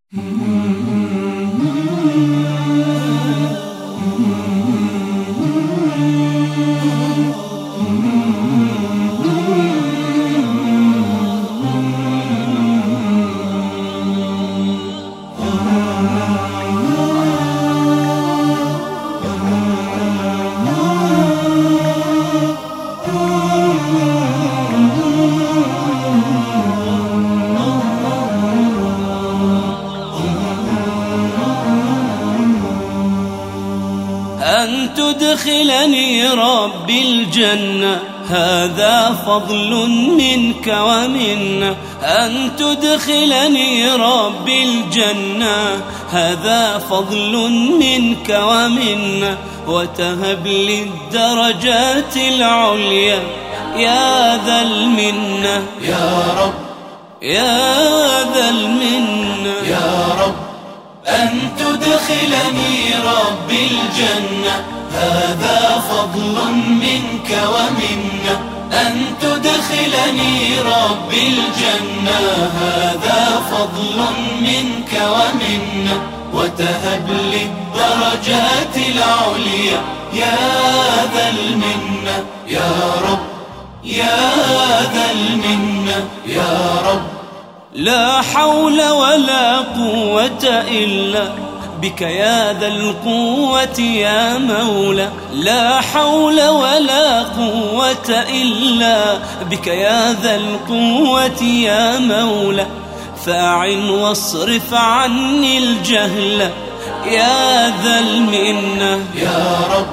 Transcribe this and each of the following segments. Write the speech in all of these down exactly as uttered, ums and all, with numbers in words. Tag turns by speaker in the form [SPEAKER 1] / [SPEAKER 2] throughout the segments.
[SPEAKER 1] أن تدخلني ربي الجنة هذا فضل منك ومنا. أن تدخلني ربي الجنة هذا فضل منك ومنا، وتهب لي الدرجات العليا يا ذا المنة
[SPEAKER 2] يا رب
[SPEAKER 1] يا ذا المنة
[SPEAKER 2] يا رب. أن تدخلني ربي الجنة هذا فضل منك ومنا. أن تدخلني ربي الجنة هذا فضل منك ومنا، وتهب لي الدرجات العليا يا ذا المنة يا رب يا ذا المنة يا رب.
[SPEAKER 1] لا حول ولا قوة إلا بك يا ذا القوة يا مولى. لا حول ولا قوة إلا بك يا ذا القوة يا مولى. فأعن واصرف عني الجهل يا ذا المنة
[SPEAKER 2] يا رب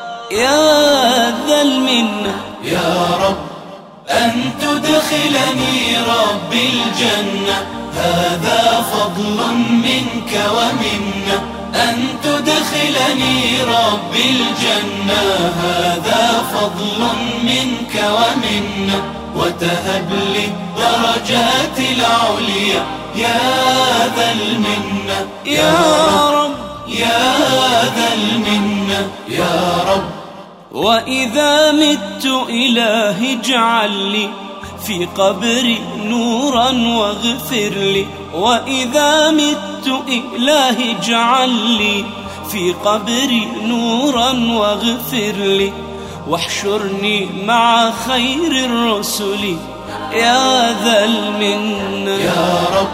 [SPEAKER 1] يا ذا المنة
[SPEAKER 2] يا رب. أن تدخلني ربي الجنة هذا فضل منك ومنا. أن تدخلني ربي الجنة هذا فضل منك ومنا، وتهب لي الدرجات العليا يا ذا المنة
[SPEAKER 1] يا رب
[SPEAKER 2] يا ذا المنة يا رب.
[SPEAKER 1] وإذا مت إلهي اجعل لي في قبري نورا واغفر لي. وإذا مت إلهي اجعل لي في قبري نورا واغفر لي، واحشرني مع خير الرسل يا ذا المنة
[SPEAKER 2] يا رب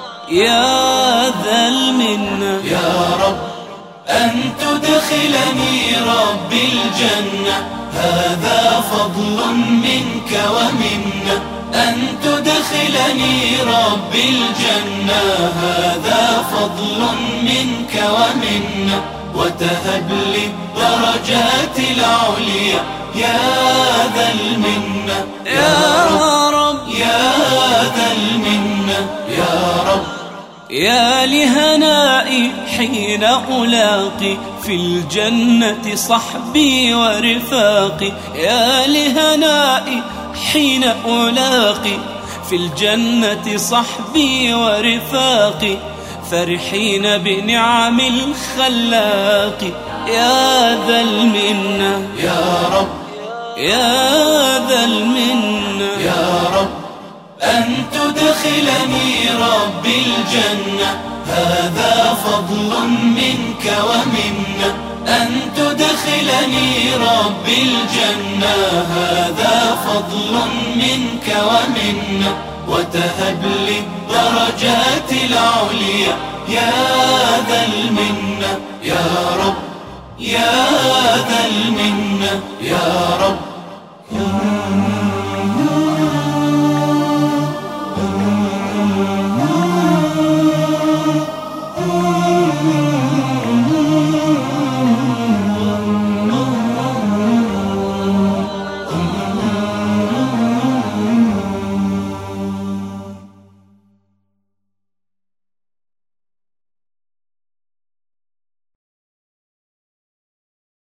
[SPEAKER 1] يا ذا المنة
[SPEAKER 2] يا رب. أن تدخلني ربي الجنة هذا فضل منك ومنا. أن تدخلني ربي الجنة هذا فضل منك ومنا، وتهب لي الدرجات العليا يا ذا المنة
[SPEAKER 1] يا رب
[SPEAKER 2] يا ذا المنة يا رب.
[SPEAKER 1] يا لهنائي حين ألاقي في الجنة صحبي ورفاقي. يا لهنائي حين ألاقي في الجنة صحبي ورفاقي، فرحين بنعم الخلاق يا ذا المنة
[SPEAKER 2] يا رب
[SPEAKER 1] يا ذا المنة
[SPEAKER 2] يا رب. أن تدخلني ربي الجنة هذا فضل منك ومنا. أن تدخلني ربي الجنة هذا فضل منك ومنا، وتهب لي الدرجات العليا يا ذا المنة يا رب يا ذا المنة يا رب. Oh